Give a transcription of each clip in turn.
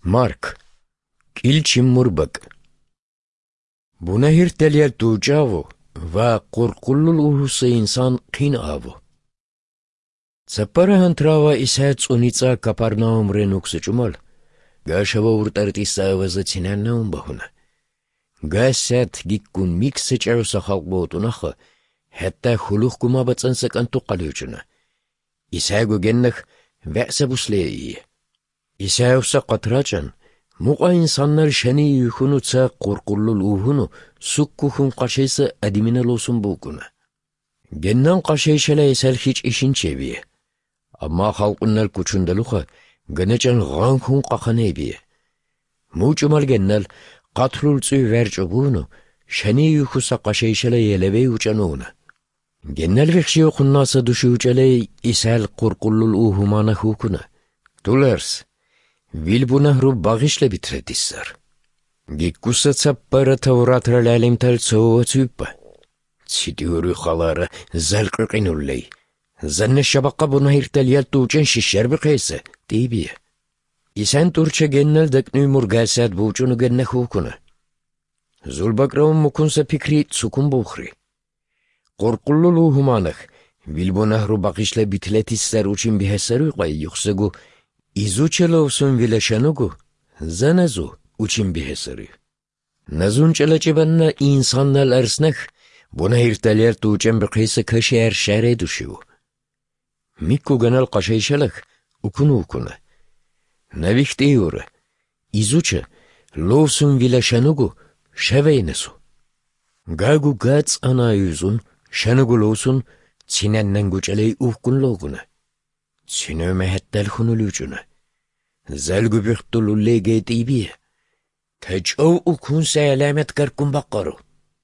Mark, Kilçim Murbak. Buna hirteliyel tuğcavu ve korkullul uhusa insan qin avu. Sapara hantrava ishat unitsa Kaparnaum renuksa cumal. Gashava urtartisa avaza tinannaum bahuna. Gasat gikkun miksa çarsa halqbotunaha. Hatta khuluq kuma batsansak antu qaluchuna. Isagu gennakh ve'sa busleyi. Isausa qatracan. Muqa insanlar şani yuhunu tsa korkullul uhunu sukkuhun qaşaysa adimine losun bukuna. Gennan qaşayşala esel hiç işin çeviye. Amma halqunnal kuchundaluqa ganacan ghankhun qaqanebiye. Mucumal gennal qatlul tsu verçubunu şani yuhusa qaşayşala yeleve ucanuna. Gennal vekşi okunnasa duşu ucalay isel korkullul uhumana hukuna. Tulers. Vilbunahru bağışla bitredissar. Gikkusa tsappara tavratral alimtal soğuğa tüppa. Sidiyoru khalara zalqqinullay. Zanne şabakka buna hirtaliyal tuğçen şişer bir kaysa, dibiye. İsen turça gennel daknü murgasat buçunu genne hukuna. Zulbakraun mukunsa pikri tsukun bukhri. Korkullulu humanak, vilbunahru bağışla bitletissar uçin bihesaru qay yuxsagu, İzuçelovsun vileşanugu, zanazu uçin bihesarı. Nazunçalaçıbanna insanlar arsnak, buna hirtaler tuğçen bıqıysa kaşıyer şare düşüyor. Mikku ganal qaşayşalak, ukuna. Navik diyor, İzuça, lovsun vileşanugu, şeveynesu. Gagu gats ana yüzün, şanugu lovsun, çinennen guçalay ufkun loğuna. Sinöme hettel hunulucuna. Zalgu bihtulu lege tibiye. Tec'av ukunsa alamet karkun bakaru.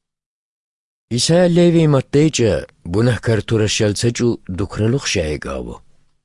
İsa levi maddeyce bunah karturaşal sacu dukraluk şayigavu.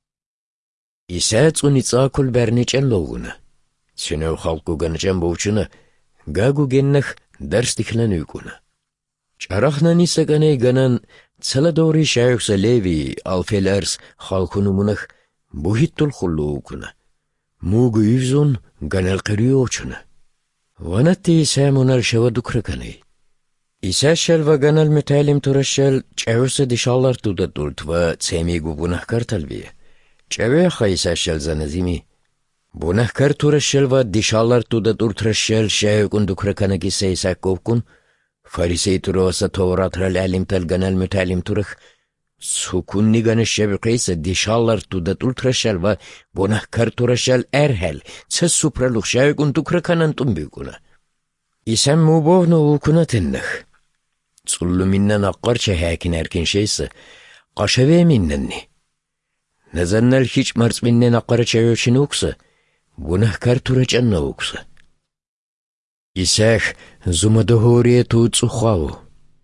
İsa tsunitsakul berniçen loğuna. Sinöv halku ganacen boğuçuna. Gagu gennah ders diklanıykuna. Çarahna nisa ganay ganan Tsala doğru şayoksa levi alfelers halkunumunak buhittul khulluukuna. Mugu yüzün ganal qiriyoçuna. Vanatti İsa munar şava dukrakanay. İsa şalva ganal metalim turaşal çavursa dişallar tudadult ve tsemigu bunahkar talbiye. Çavekha İsa şal zanazimi. Bunahkar turaşal ve dişallar tudadult raşal şayokun dukrakanaki seysa kovkun. Farisey turosa Tevratral alimtal ganal mutalim turah sukunni gana şebqeysa dişallar tudatul traşal ve bonahkar turaşal erhel ses supraluq şaygun tukrakanan tumbikuna. İsem mubovnu ukuna tennah. Tsullu minnan aqarça hakin erkin şeysa qaşave minnanni. Nazannal hiç marz minnen aqarça yoşin uksa bonahkar turacanna uksa. İsah zumadohoriye tuğutsu xavu.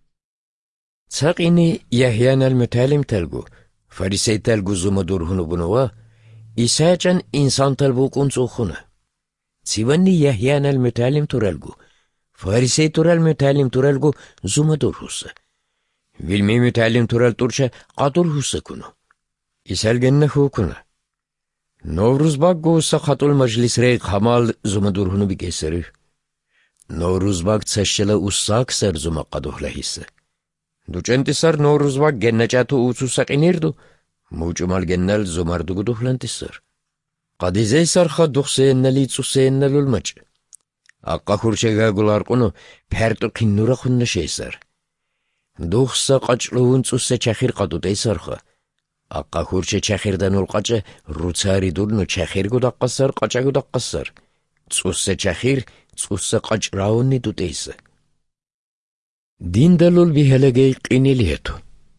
Saqini Yahyanal mütalim telgu, Farisey telgu zumadurhunu bunuva, İsahcan insan telbukun sukhuna. Sivanni Yahyanal mütalim turalgu, Farisey tural mütalim turalgu zumadurhusa. Vilmi mütalim tural turça qadurhusa kunu. İsal genne hukuna. Novruz baggu saqatul majlis rey qamal zumadurhunu bikeseri. Novruzbag tsaşşala ussak sar zuma qaduhla hisse. Duçentisar Novruzbag gennacatu ususak inirdu. Mucumal gennal zumardugu duhlantisar. Qadizey sarxa duxseyennali tsusseyennalul maç. Aqqa hurçega gularqunu pertu qinnura khunna şeysar. Duxsa qaçluğun tsusse çaxir qadutey sarxa. Aqqa hurçe çaxirdanul qaça rutsari durnu çaxir gudaqqasar qaça gudaqqasar. Tsusse çaxir Tsussa qaçrauni tuteysa. Dindalul bihelagey qiniliyetu.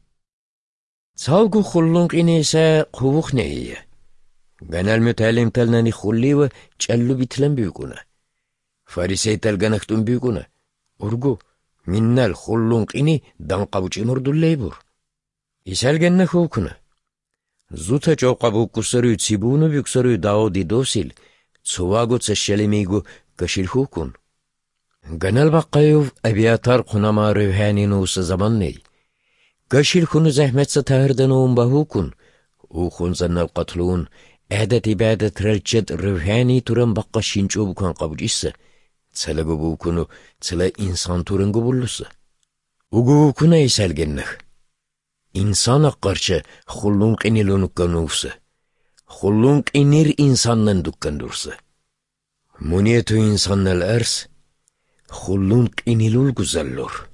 Salgu khullun qinisa quvuk neyye. Ganal mütalim talnani khulli ve çallu bitlen büyükuna. Farisey talganaktun büyükuna. Urgu minnal khullun qini danqavuç imurdullaybur. İsal genne hukuna. Zuta çoqabu kusarı tsibunu büksarı daudi dosil. Tsuvagu tsaşşalimigu Kaşil hukun. Ganal baqqayuv abiyatar qunama rühani nusa zaman ney. Kaşil kunu zahmetse tahirdan uğun bahukun. Uğun zannal qatluğun Әдәт ибәдәт рәлчет рүхәни туран баққа шинчу букан қабудисса, цәлігі букуну цәлі инсан турынгы буллусы. Угу букуна исәлгенніх. İnsan аққарчы хуллун қинилун укканусы. Хуллун қинир инсаннан дуккандурсы. Мунету инсаннал әрс, хуллун қинилул гузаллур.